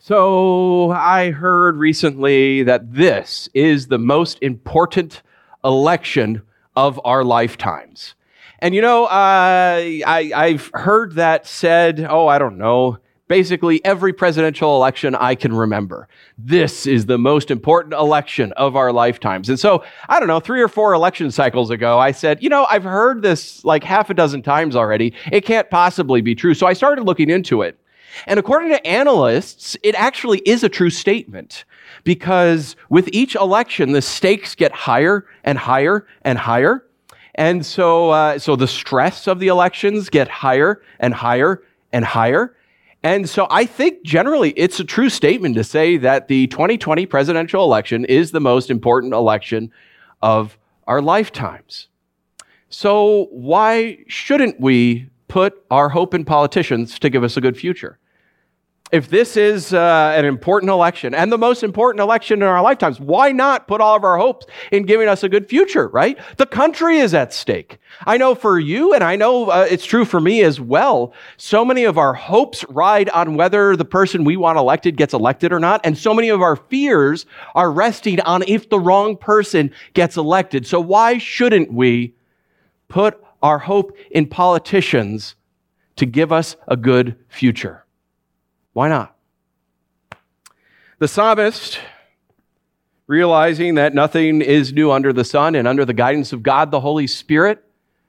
So I heard recently that this is the most important election of our lifetimes. And I've heard that said, I don't know, basically every presidential election I can remember. This is the most important election of our lifetimes. And so, I don't know, 3 or 4 election cycles ago, I said, I've heard this like half a dozen times already. It can't possibly be true. So I started looking into it. And according to analysts, it actually is a true statement because with each election, the stakes get higher and higher and higher. And so the stress of the elections get higher and higher and higher. And so I think generally it's a true statement to say that the 2020 presidential election is the most important election of our lifetimes. So why shouldn't we put our hope in politicians to give us a good future? If this is an important election and the most important election in our lifetimes, why not put all of our hopes in giving us a good future, right? The country is at stake. I know for you, and I know it's true for me as well, so many of our hopes ride on whether the person we want elected gets elected or not, and so many of our fears are resting on if the wrong person gets elected. So why shouldn't we put our hope in politicians to give us a good future? Why not? The psalmist, realizing that nothing is new under the sun and under the guidance of God, the Holy Spirit,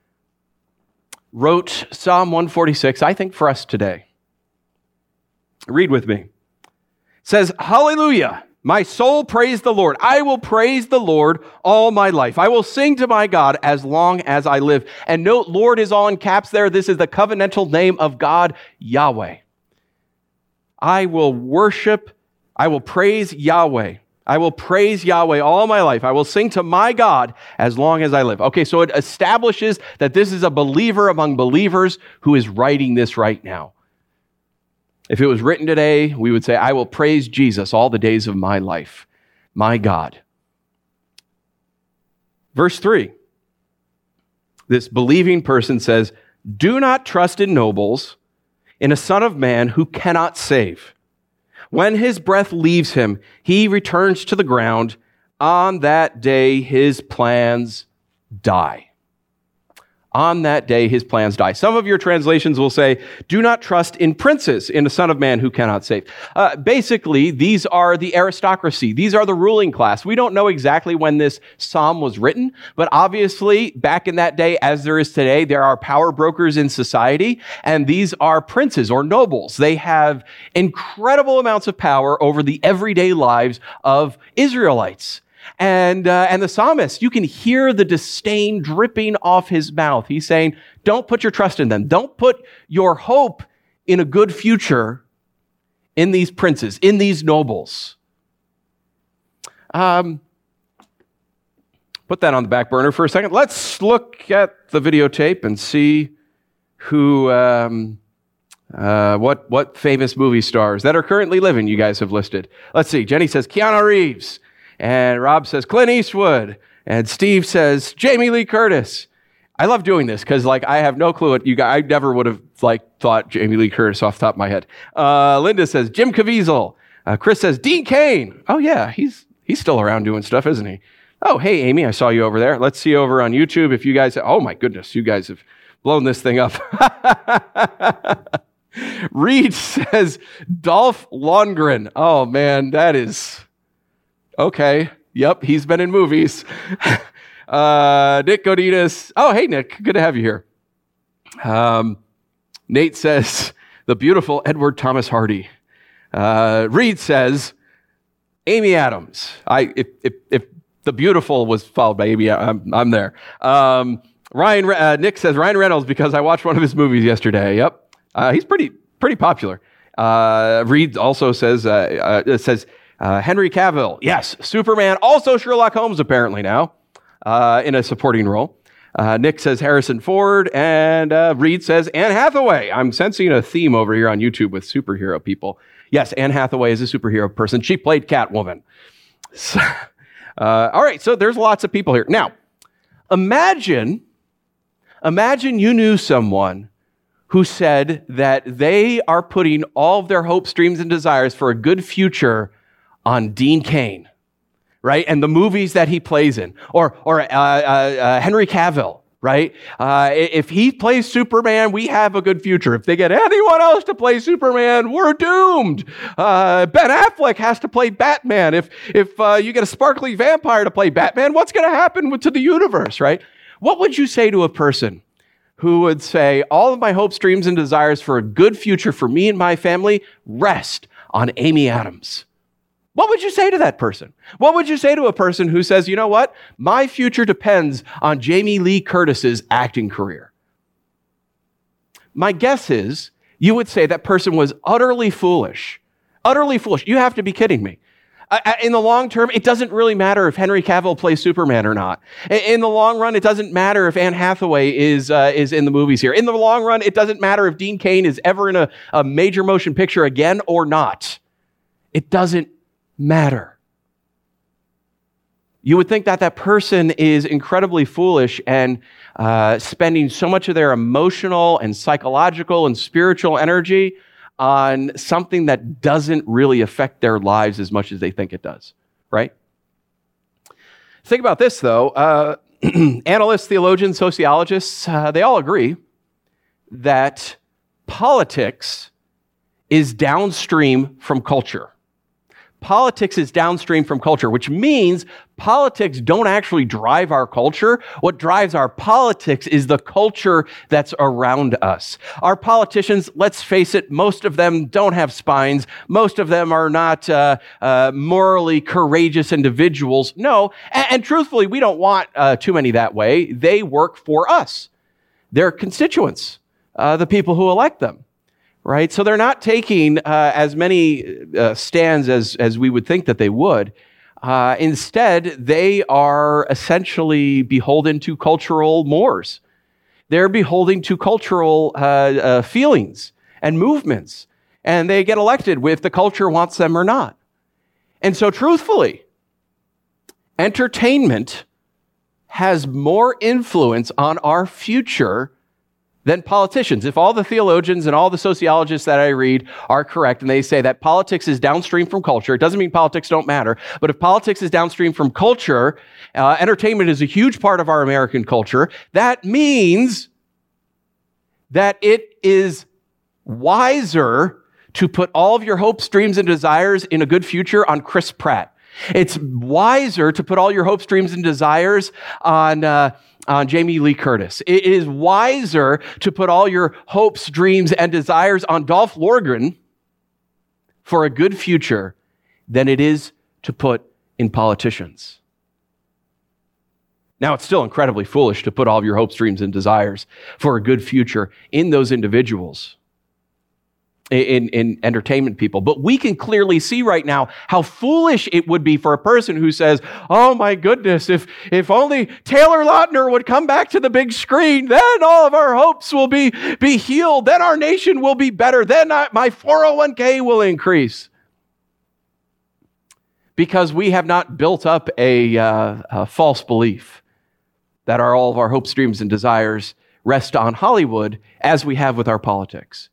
wrote Psalm 146, I think, for us today. Read with me. It says, "Hallelujah, my soul praise the Lord. I will praise the Lord all my life. I will sing to my God as long as I live." And note, Lord is all in caps there. This is the covenantal name of God, Yahweh. I will praise Yahweh. I will praise Yahweh all my life. I will sing to my God as long as I live. Okay, so it establishes that this is a believer among believers who is writing this right now. If it was written today, we would say, I will praise Jesus all the days of my life, my God. Verse 3, this believing person says, "Do not trust in nobles, in a son of man who cannot save. When his breath leaves him, he returns to the ground. On that day, his plans die." On that day, his plans die. Some of your translations will say, "Do not trust in princes, in a son of man who cannot save." Basically, these are the aristocracy. These are the ruling class. We don't know exactly when this psalm was written, but obviously, back in that day, as there is today, there are power brokers in society, and these are princes or nobles. They have incredible amounts of power over the everyday lives of Israelites. And the psalmist, you can hear the disdain dripping off his mouth. He's saying, don't put your trust in them. Don't put your hope in a good future in these princes, in these nobles. Put that on the back burner for a second. Let's look at the videotape and see who, what famous movie stars that are currently living you guys have listed. Let's see. Jenny says Keanu Reeves. And Rob says Clint Eastwood. And Steve says Jamie Lee Curtis. I love doing this because I have no clue what you guys, I never would have thought Jamie Lee Curtis off the top of my head. Linda says Jim Caviezel. Chris says Dean Cain. Oh yeah, he's still around doing stuff, isn't he? Oh, hey Amy, I saw you over there. Let's see over on YouTube if you guys, oh my goodness, you guys have blown this thing up. Reed says Dolph Lundgren. Oh man, that is... Okay. Yep. He's been in movies. Nick Godinez. Oh, hey, Nick. Good to have you here. Nate says the beautiful Edward Thomas Hardy. Reed says Amy Adams. If the beautiful was followed by Amy, I'm there. Nick says Ryan Reynolds because I watched one of his movies yesterday. Yep. He's pretty popular. Reed also says Henry Cavill, yes. Superman, also Sherlock Holmes apparently now, in a supporting role. Nick says Harrison Ford, and Reed says Anne Hathaway. I'm sensing a theme over here on YouTube with superhero people. Yes, Anne Hathaway is a superhero person. She played Catwoman. So, all right, so there's lots of people here. Now, imagine you knew someone who said that they are putting all of their hopes, dreams, and desires for a good future on Dean Cain, right? And the movies that he plays in, or Henry Cavill, right? If he plays Superman, we have a good future. If they get anyone else to play Superman, we're doomed. Ben Affleck has to play Batman. If you get a sparkly vampire to play Batman, what's going to happen to the universe, right? What would you say to a person who would say, all of my hopes, dreams, and desires for a good future for me and my family rest on Amy Adams? What would you say to that person? What would you say to a person who says, you know what? My future depends on Jamie Lee Curtis's acting career. My guess is you would say that person was utterly foolish. Utterly foolish. You have to be kidding me. In the long term, it doesn't really matter if Henry Cavill plays Superman or not. In the long run, it doesn't matter if Anne Hathaway is in the movies here. In the long run, it doesn't matter if Dean Cain is ever in a major motion picture again or not. It doesn't matter. You would think that person is incredibly foolish and spending so much of their emotional and psychological and spiritual energy on something that doesn't really affect their lives as much as they think it does, right? Think about this, though. Analysts, theologians, sociologists, they all agree that politics is downstream from culture. Politics is downstream from culture, which means politics don't actually drive our culture. What drives our politics is the culture that's around us. Our politicians, let's face it, most of them don't have spines. Most of them are not morally courageous individuals. No, and truthfully, we don't want too many that way. They work for us, their constituents, the people who elect them. Right? So they're not taking as many stands as we would think that they would. Instead, they are essentially beholden to cultural mores. They're beholden to cultural feelings and movements. And they get elected if the culture wants them or not. And so truthfully, entertainment has more influence on our future than politicians. If all the theologians and all the sociologists that I read are correct, and they say that politics is downstream from culture, it doesn't mean politics don't matter, but if politics is downstream from culture, entertainment is a huge part of our American culture, that means that it is wiser to put all of your hopes, dreams, and desires in a good future on Chris Pratt. It's wiser to put all your hopes, dreams, and desires on Jamie Lee Curtis. It is wiser to put all your hopes, dreams, and desires on Dolph Lundgren for a good future than it is to put in politicians. Now, it's still incredibly foolish to put all of your hopes, dreams, and desires for a good future in those individuals, in entertainment people. But we can clearly see right now how foolish it would be for a person who says, oh my goodness, if only Taylor Lautner would come back to the big screen, then all of our hopes will be healed, then our nation will be better, then my 401k will increase. Because we have not built up a false belief that all of our hopes, dreams, and desires rest on Hollywood as we have with our politics.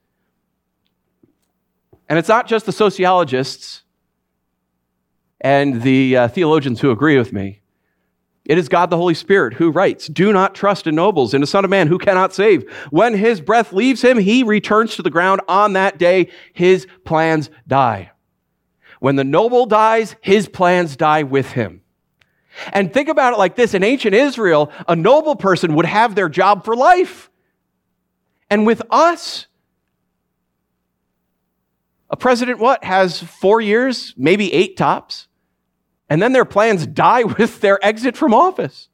And it's not just the sociologists and the theologians who agree with me. It is God the Holy Spirit who writes, do not trust in nobles, in a son of man who cannot save. When his breath leaves him, he returns to the ground. On that day, his plans die. When the noble dies, his plans die with him. And think about it like this. In ancient Israel, a noble person would have their job for life. And with us, a president, has 4 years, maybe 8 tops, and then their plans die with their exit from office.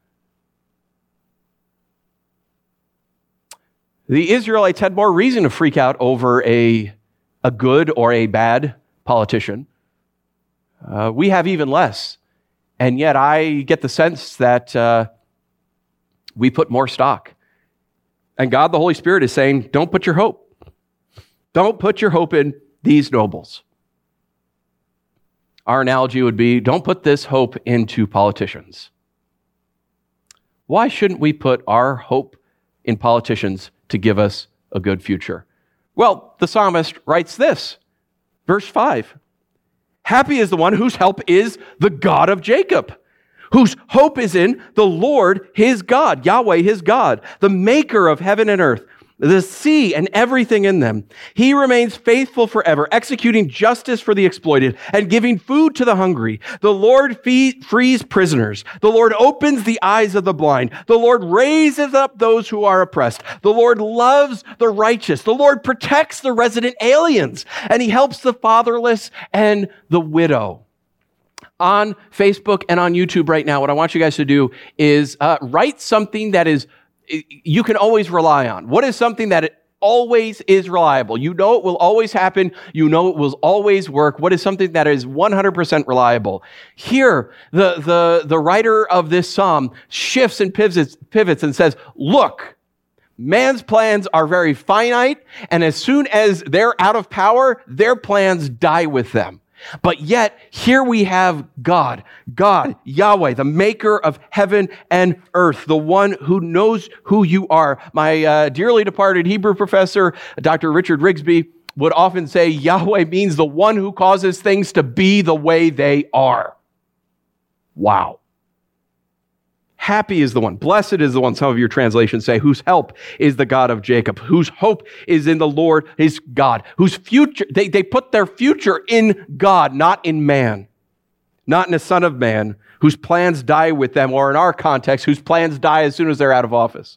The Israelites had more reason to freak out over a good or a bad politician. We have even less. And yet I get the sense that we put more stock. And God, the Holy Spirit, is saying, don't put your hope. Don't put your hope in these nobles. Our analogy would be, don't put this hope into politicians. Why shouldn't we put our hope in politicians to give us a good future. Well, the psalmist writes this, verse 5. Happy is the one whose help is the God of Jacob, whose hope is in the Lord his God, Yahweh his God, the maker of heaven and earth, the sea and everything in them. He remains faithful forever, executing justice for the exploited and giving food to the hungry. The Lord frees prisoners. The Lord opens the eyes of the blind. The Lord raises up those who are oppressed. The Lord loves the righteous. The Lord protects the resident aliens, and he helps the fatherless and the widow. On Facebook and on YouTube right now, what I want you guys to do is write something that is you can always rely on. What is something that always is reliable? You know it will always happen. You know it will always work. What is something that is 100% reliable? Here, the writer of this psalm shifts and pivots and says, look, man's plans are very finite, and as soon as they're out of power, their plans die with them. But yet, here we have God, Yahweh, the maker of heaven and earth, the one who knows who you are. My dearly departed Hebrew professor, Dr. Richard Rigsby, would often say Yahweh means the one who causes things to be the way they are. Wow. Happy is the one, blessed is the one, some of your translations say, whose help is the God of Jacob, whose hope is in the Lord his God, whose future, they put their future in God, not in man, not in a son of man, whose plans die with them, or in our context, whose plans die as soon as they're out of office.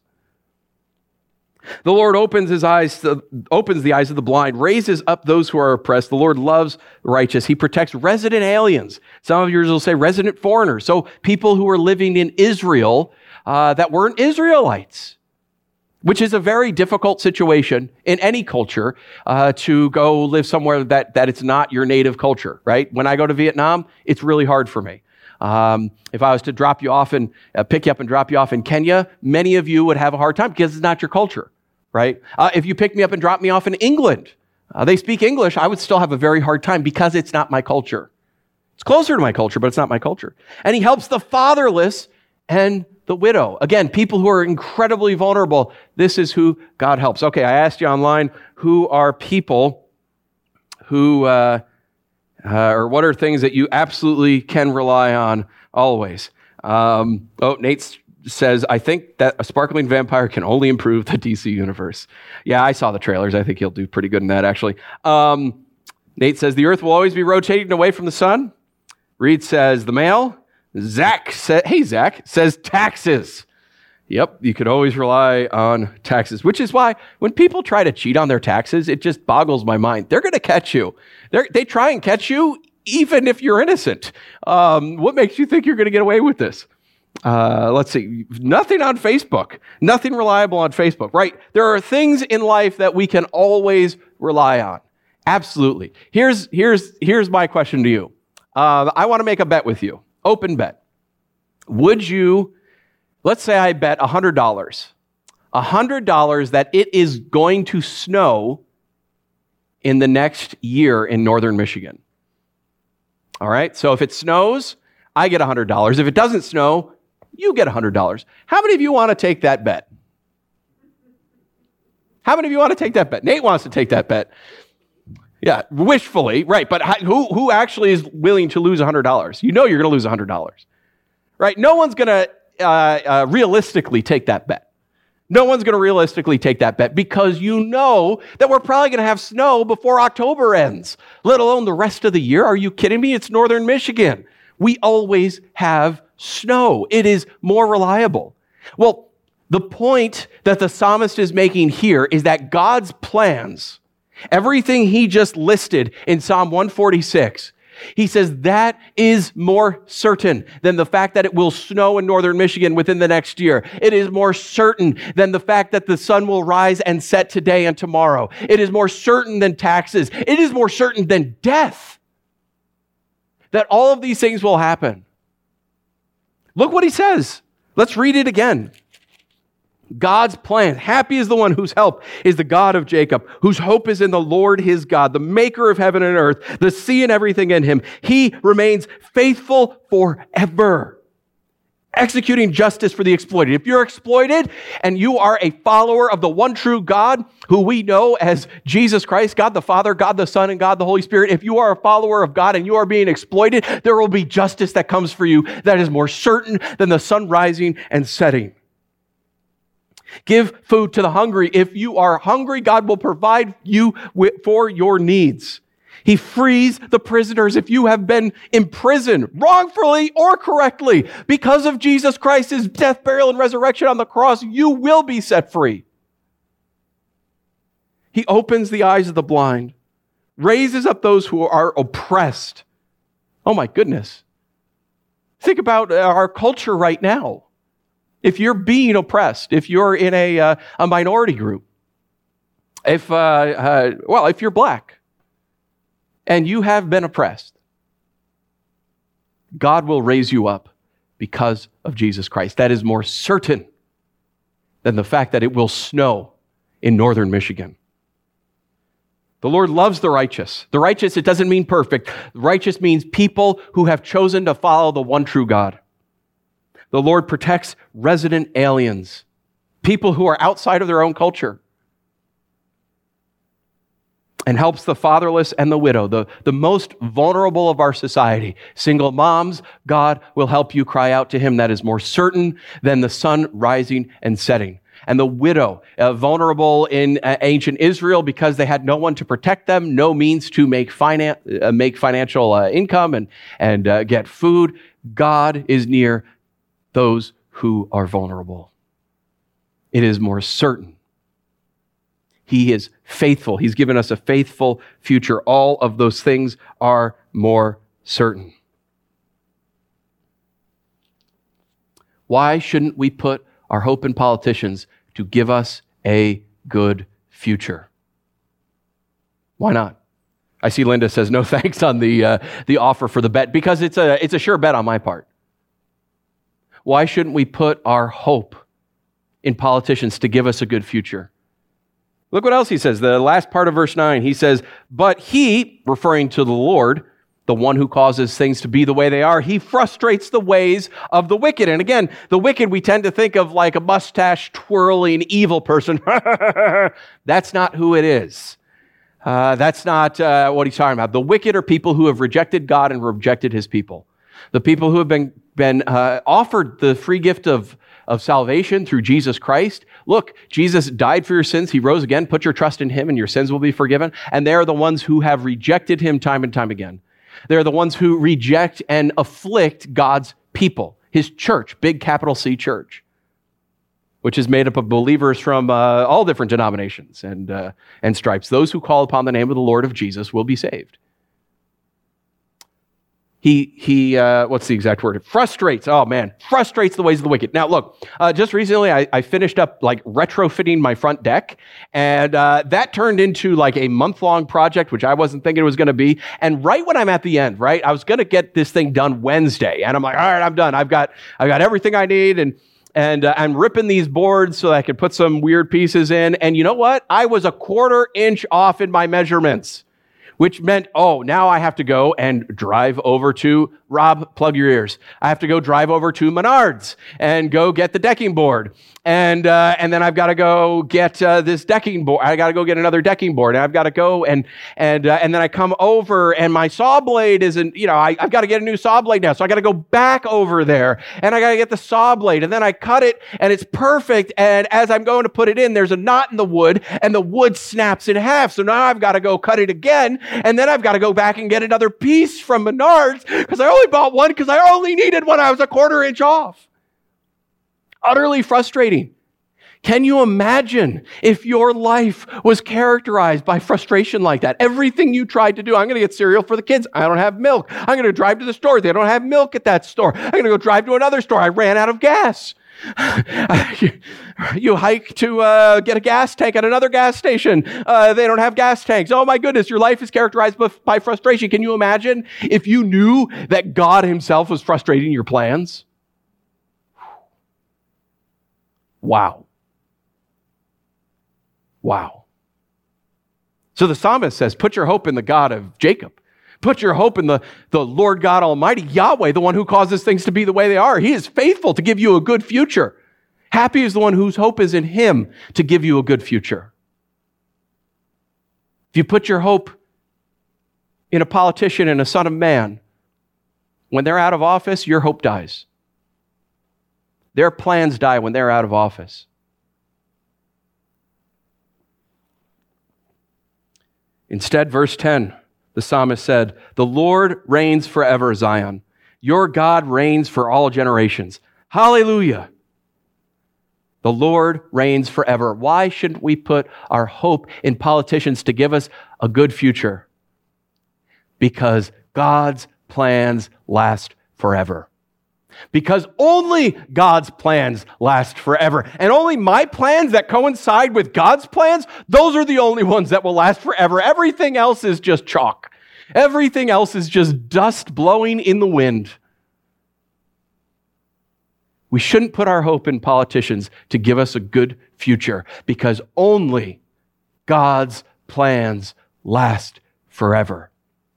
The Lord opens the eyes of the blind, raises up those who are oppressed. The Lord loves the righteous. He protects resident aliens. Some of yours will say resident foreigners. So people who are living in Israel that weren't Israelites, which is a very difficult situation in any culture to go live somewhere that it's not your native culture, right? When I go to Vietnam, it's really hard for me. If I was to drop you off and pick you up and drop you off in Kenya, many of you would have a hard time because it's not your culture. Right? If you pick me up and drop me off in England, they speak English, I would still have a very hard time because it's not my culture. It's closer to my culture, but it's not my culture. And he helps the fatherless and the widow. Again, people who are incredibly vulnerable. This is who God helps. Okay, I asked you online, who are people who, or what are things that you absolutely can rely on always? Nate says, I think that a sparkling vampire can only improve the DC universe. Yeah, I saw the trailers. I think he'll do pretty good in that, actually. Nate says, the earth will always be rotating away from the sun. Reed says, the mail. Zach says taxes. Yep, you could always rely on taxes, which is why when people try to cheat on their taxes, it just boggles my mind. They're going to catch you. They try and catch you even if you're innocent. What makes you think you're going to get away with this? Let's see. Nothing on Facebook. Nothing reliable on Facebook, right? There are things in life that we can always rely on. Absolutely. Here's my question to you. I want to make a bet with you. Open bet. Would you, let's say I bet $100. $100 that it is going to snow in the next year in northern Michigan. All right? So if it snows, I get $100. If it doesn't snow, you get $100. How many of you want to take that bet? How many of you want to take that bet? Nate wants to take that bet. Yeah, wishfully, right. But who actually is willing to lose $100? You know you're going to lose $100, right? No one's going to realistically take that bet. No one's going to realistically take that bet because you know that we're probably going to have snow before October ends, let alone the rest of the year. Are you kidding me? It's northern Michigan. We always have snow. It is more reliable. Well, the point that the psalmist is making here is that God's plans, everything he just listed in Psalm 146, he says that is more certain than the fact that it will snow in northern Michigan within the next year. It is more certain than the fact that the sun will rise and set today and tomorrow. It is more certain than taxes. It is more certain than death that all of these things will happen. Look what he says. Let's read it again. God's plan. Happy is the one whose help is the God of Jacob, whose hope is in the Lord his God, the maker of heaven and earth, the sea and everything in him. He remains faithful forever, executing justice for the exploited. If you're exploited and you are a follower of the one true God, who we know as Jesus Christ, God the Father, God the Son, and God the Holy Spirit, if you are a follower of God and you are being exploited, there will be justice that comes for you that is more certain than the sun rising and setting. Give food to the hungry. If you are hungry, God will provide you for your needs. He frees the prisoners. If you have been imprisoned wrongfully or correctly because of Jesus Christ's death, burial, and resurrection on the cross, you will be set free. He opens the eyes of the blind, raises up those who are oppressed. Oh my goodness. Think about our culture right now. If you're being oppressed, if you're in a minority group, if you're black, and you have been oppressed, God will raise you up because of Jesus Christ. That is more certain than the fact that it will snow in northern Michigan. The Lord loves the righteous. The righteous, it doesn't mean perfect. Righteous means people who have chosen to follow the one true God. The Lord protects resident aliens, people who are outside of their own culture, and helps the fatherless and the widow, the most vulnerable of our society. Single moms, God will help you cry out to him. That is more certain than the sun rising and setting. And the widow, vulnerable in ancient Israel because they had no one to protect them, no means to make financial income and get food. God is near those who are vulnerable. It is more certain. He is faithful. He's given us a faithful future. All of those things are more certain. Why shouldn't we put our hope in politicians to give us a good future? Why not? I see Linda says no thanks on the offer for the bet because it's a sure bet on my part. Why shouldn't we put our hope in politicians to give us a good future? Look what else he says. The last part of verse 9, he says, but he, referring to the Lord, the one who causes things to be the way they are, he frustrates the ways of the wicked. And again, the wicked we tend to think of like a mustache twirling evil person. That's not who it is. That's not what he's talking about. The wicked are people who have rejected God and rejected his people. The people who have been offered the free gift of salvation through Jesus Christ. Look, Jesus died for your sins. He rose again. Put your trust in him and your sins will be forgiven. And they are the ones who have rejected him time and time again. They're the ones who reject and afflict God's people, his church, big capital C church, which is made up of believers from all different denominations and stripes. Those who call upon the name of the Lord of Jesus will be saved. He what's the exact word? Frustrates the ways of the wicked. Now look, just recently I finished up like retrofitting my front deck, and that turned into like a month-long project, which I wasn't thinking it was going to be. And right when I'm at the end, right, I was going to get this thing done Wednesday, and I'm like, all right, I'm done. I've got everything I need, and I'm ripping these boards so that I could put some weird pieces in. And you know what? I was a 1/4 inch off in my measurements, which meant, now I have to go and drive over to, Rob, plug your ears. I have to go drive over to Menards and go get the decking board. And then I've got to go get this decking board. I got to go get another decking board. And I've got to go and then I come over and my saw blade isn't, I've got to get a new saw blade now. So I got to go back over there and I got to get the saw blade. And then I cut it and it's perfect. And as I'm going to put it in, there's a knot in the wood and the wood snaps in half. So now I've got to go cut it again. And then I've got to go back and get another piece from Menards because I only bought one because I only needed one. I was a 1/4 inch off. Utterly frustrating. Can you imagine if your life was characterized by frustration like that? Everything you tried to do, I'm going to get cereal for the kids. I don't have milk. I'm going to drive to the store. They don't have milk at that store. I'm going to go drive to another store. I ran out of gas. You hike to get a gas tank at another gas station. They don't have gas tanks. Oh my goodness, your life is characterized by frustration. Can you imagine if you knew that God himself was frustrating your plans? Wow. So the psalmist says, put your hope in the God of Jacob. Put your hope in the Lord God Almighty, Yahweh, the one who causes things to be the way they are. He is faithful to give you a good future. Happy is the one whose hope is in him to give you a good future. If you put your hope in a politician and a son of man, when they're out of office, your hope dies. Their plans die when they're out of office. Instead, verse 10, the psalmist said, "The Lord reigns forever, Zion. Your God reigns for all generations." Hallelujah. The Lord reigns forever. Why shouldn't we put our hope in politicians to give us a good future? Because God's plans last forever. Because only God's plans last forever. And only my plans that coincide with God's plans, those are the only ones that will last forever. Everything else is just chalk. Everything else is just dust blowing in the wind. We shouldn't put our hope in politicians to give us a good future, because only God's plans last forever.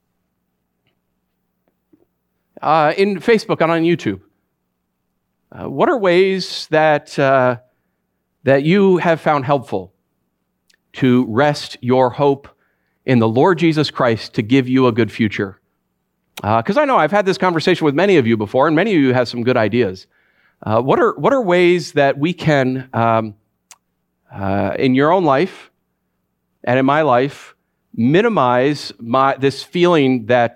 In Facebook and on YouTube, what are ways that you have found helpful to rest your hope in the Lord Jesus Christ to give you a good future? Because I know I've had this conversation with many of you before, and many of you have some good ideas. What are ways that we can, in your own life and in my life, minimize this feeling that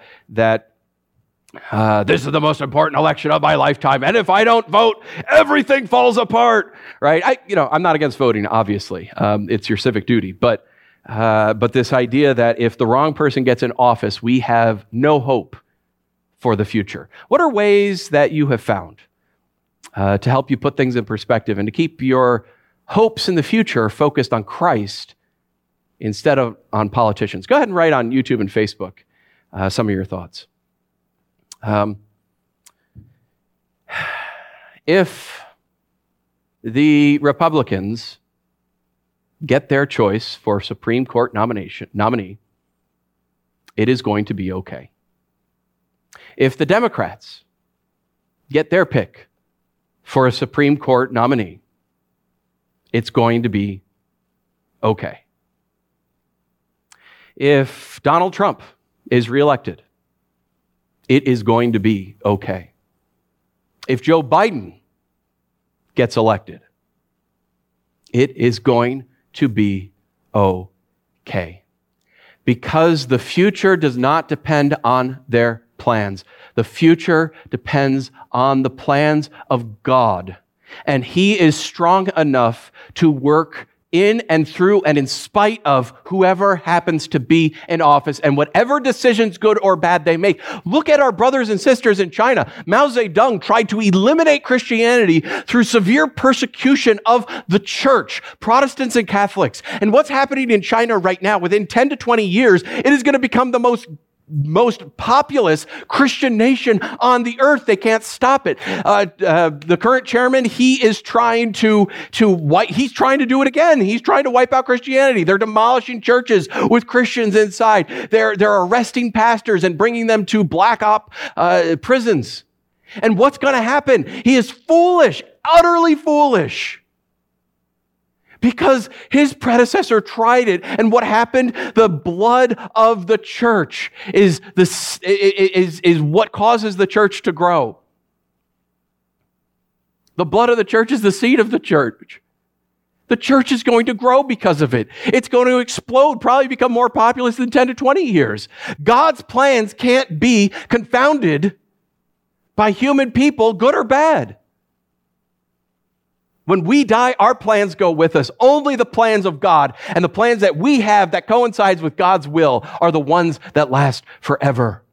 this is the most important election of my lifetime, and if I don't vote, everything falls apart, right? I'm not against voting, obviously. It's your civic duty, but this idea that if the wrong person gets in office, we have no hope for the future. What are ways that you have found to help you put things in perspective and to keep your hopes in the future focused on Christ instead of on politicians? Go ahead and write on YouTube and Facebook some of your thoughts. If the Republicans get their choice for Supreme Court nominee, it is going to be okay. If the Democrats get their pick for a Supreme Court nominee, it's going to be okay. If Donald Trump is reelected, it is going to be okay. If Joe Biden gets elected, it is going to be okay. Because the future does not depend on their plans. The future depends on the plans of God. And He is strong enough to work in and through and in spite of whoever happens to be in office and whatever decisions, good or bad, they make. Look at our brothers and sisters in China. Mao Zedong tried to eliminate Christianity through severe persecution of the church, Protestants and Catholics. And what's happening in China right now, within 10 to 20 years, it is going to become the most populous Christian nation on the earth. They can't stop it. The current chairman, he is trying to he's trying to do it again. He's trying to wipe out Christianity. They're demolishing churches with Christians inside. They're arresting pastors and bringing them to black op prisons. And what's going to happen? He is foolish, utterly foolish. Because his predecessor tried it, and what happened? The blood of the church is what causes the church to grow. The blood of the church is the seed of the church. The church is going to grow because of it. It's going to explode, probably become more populous in 10 to 20 years. God's plans can't be confounded by human people, good or bad. When we die, our plans go with us. Only the plans of God and the plans that we have that coincides with God's will are the ones that last forever.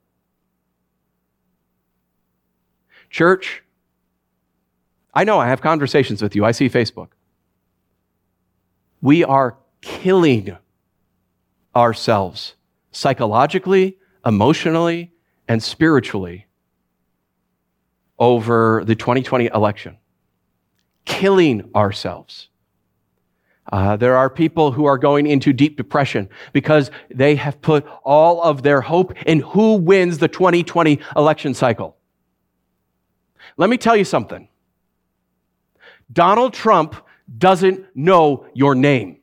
Church, I know I have conversations with you. I see Facebook. We are killing ourselves psychologically, emotionally, and spiritually over the 2020 election. Killing ourselves. There are people who are going into deep depression because they have put all of their hope in who wins the 2020 election cycle. Let me tell you something. Donald Trump doesn't know your name.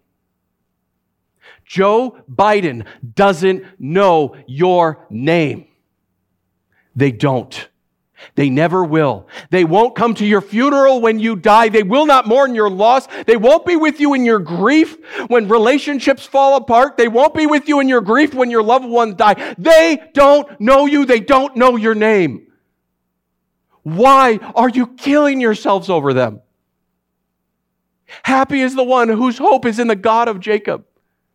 Joe Biden doesn't know your name. They don't. They never will. They won't come to your funeral when you die. They will not mourn your loss. They won't be with you in your grief when relationships fall apart. They won't be with you in your grief when your loved ones die. They don't know you. They don't know your name. Why are you killing yourselves over them? Happy is the one whose hope is in the God of Jacob.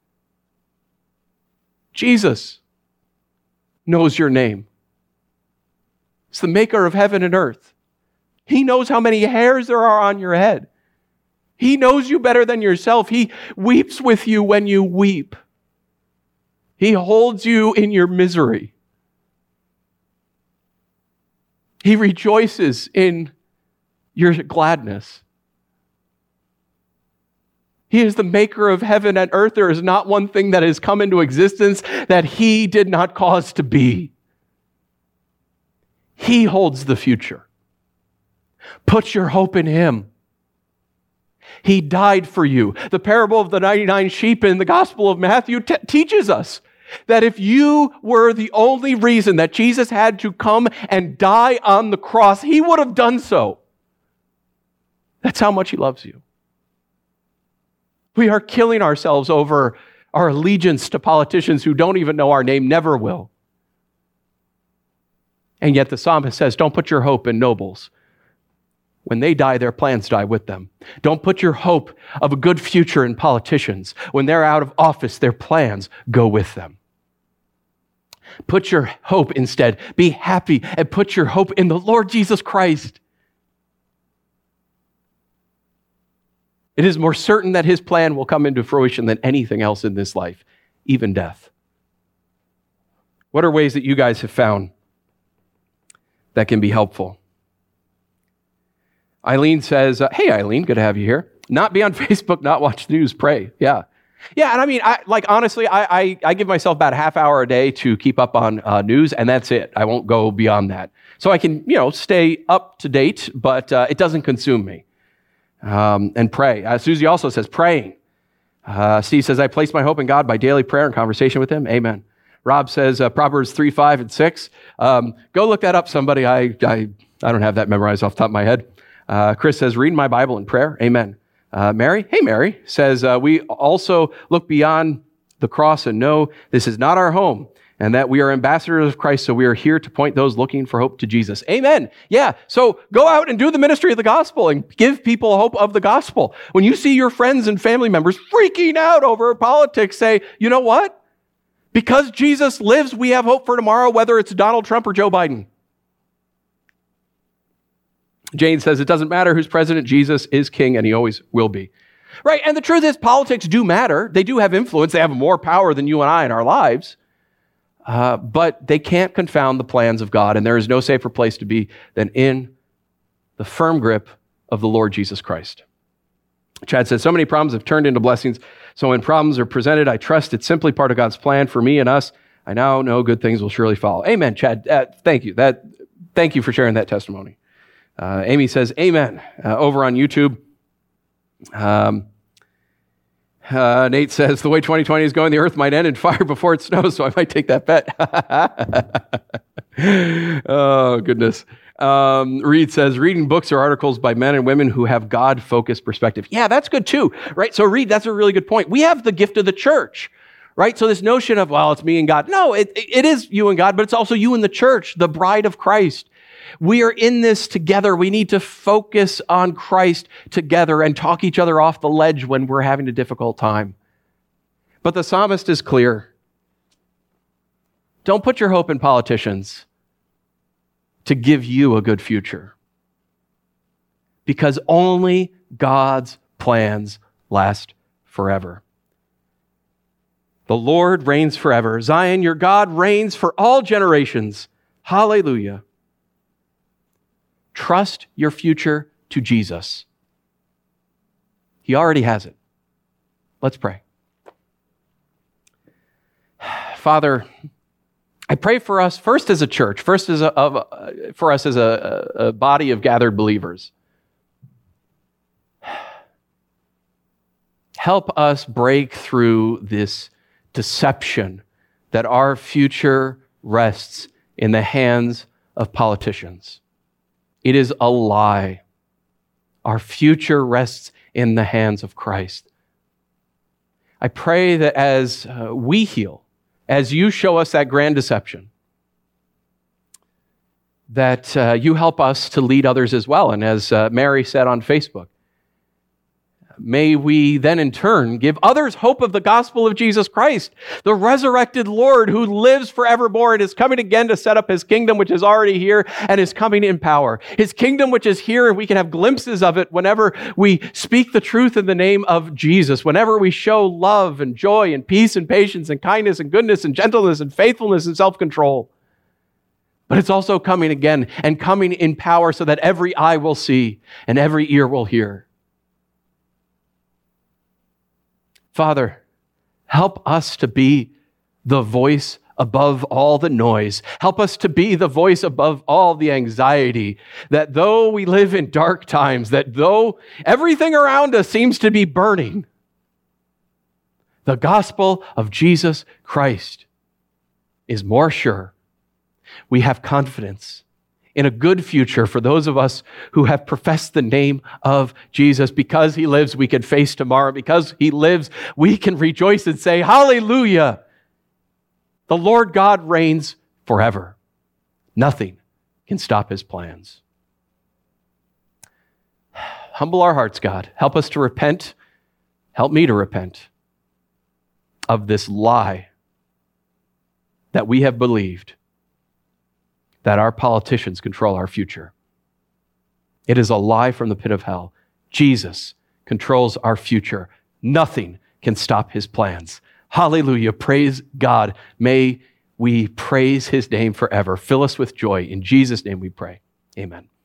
Jesus knows your name. It's the maker of heaven and earth. He knows how many hairs there are on your head. He knows you better than yourself. He weeps with you when you weep. He holds you in your misery. He rejoices in your gladness. He is the maker of heaven and earth. There is not one thing that has come into existence that He did not cause to be. He holds the future. Put your hope in Him. He died for you. The parable of the 99 sheep in the Gospel of Matthew teaches us that if you were the only reason that Jesus had to come and die on the cross, He would have done so. That's how much He loves you. We are killing ourselves over our allegiance to politicians who don't even know our name, never will. And yet the psalmist says, don't put your hope in nobles. When they die, their plans die with them. Don't put your hope of a good future in politicians. When they're out of office, their plans go with them. Put your hope instead. Be happy and put your hope in the Lord Jesus Christ. It is more certain that His plan will come into fruition than anything else in this life, even death. What are ways that you guys have found that can be helpful? Eileen says, hey, Eileen, good to have you here. Not be on Facebook, not watch the news, pray. Yeah. Yeah, and I mean, honestly, I give myself about a half hour a day to keep up on news, and that's it. I won't go beyond that. So I can, stay up to date, but it doesn't consume me. And pray. Susie also says, praying. Steve says, I place my hope in God by daily prayer and conversation with Him. Amen. Rob says, Proverbs 3, 5, and 6. Go look that up, somebody. I don't have that memorized off the top of my head. Chris says, read my Bible in prayer. Amen. Mary, hey Mary, says, we also look beyond the cross and know this is not our home and that we are ambassadors of Christ, so we are here to point those looking for hope to Jesus. Amen. Yeah, so go out and do the ministry of the gospel and give people hope of the gospel. When you see your friends and family members freaking out over politics, say, you know what? Because Jesus lives, we have hope for tomorrow, whether it's Donald Trump or Joe Biden. Jane says, it doesn't matter who's president, Jesus is king, and He always will be. Right, and the truth is, politics do matter. They do have influence. They have more power than you and I in our lives. But they can't confound the plans of God, and there is no safer place to be than in the firm grip of the Lord Jesus Christ. Chad says, so many problems have turned into blessings. So when problems are presented, I trust it's simply part of God's plan for me and us. I now know good things will surely follow. Amen, Chad. Thank you. Thank you for sharing that testimony. Amy says, amen, over on YouTube. Nate says, the way 2020 is going, the earth might end in fire before it snows, so I might take that bet. Oh, goodness. Reed says, reading books or articles by men and women who have God-focused perspective. Yeah, that's good too, right? So Reed, that's a really good point. We have the gift of the church, right? So this notion of, well, it's me and God. No, it is you and God, but it's also you and the church, the bride of Christ. We are in this together. We need to focus on Christ together and talk each other off the ledge when we're having a difficult time. But the psalmist is clear. Don't put your hope in politicians to give you a good future, because only God's plans last forever. The Lord reigns forever. Zion, your God reigns for all generations. Hallelujah. Trust your future to Jesus. He already has it. Let's pray. Father, I pray for us first as a church, for us as a body of gathered believers. Help us break through this deception that our future rests in the hands of politicians. It is a lie. Our future rests in the hands of Christ. I pray that as we heal, as you show us that grand deception, that you help us to lead others as well. And as Mary said on Facebook, may we then in turn give others hope of the gospel of Jesus Christ, the resurrected Lord who lives forevermore and is coming again to set up his kingdom, which is already here and is coming in power. His kingdom, which is here, and we can have glimpses of it whenever we speak the truth in the name of Jesus, whenever we show love and joy and peace and patience and kindness and goodness and gentleness and faithfulness and self-control. But it's also coming again and coming in power so that every eye will see and every ear will hear. Father, help us to be the voice above all the noise. Help us to be the voice above all the anxiety, that though we live in dark times, that though everything around us seems to be burning, the gospel of Jesus Christ is more sure. We have confidence in a good future for those of us who have professed the name of Jesus. Because he lives, we can face tomorrow. Because he lives, we can rejoice and say, hallelujah. The Lord God reigns forever. Nothing can stop his plans. Humble our hearts, God. Help us to repent. Help me to repent of this lie that we have believed, that our politicians control our future. It is a lie from the pit of hell. Jesus controls our future. Nothing can stop his plans. Hallelujah. Praise God. May we praise his name forever. Fill us with joy. In Jesus' name we pray. Amen.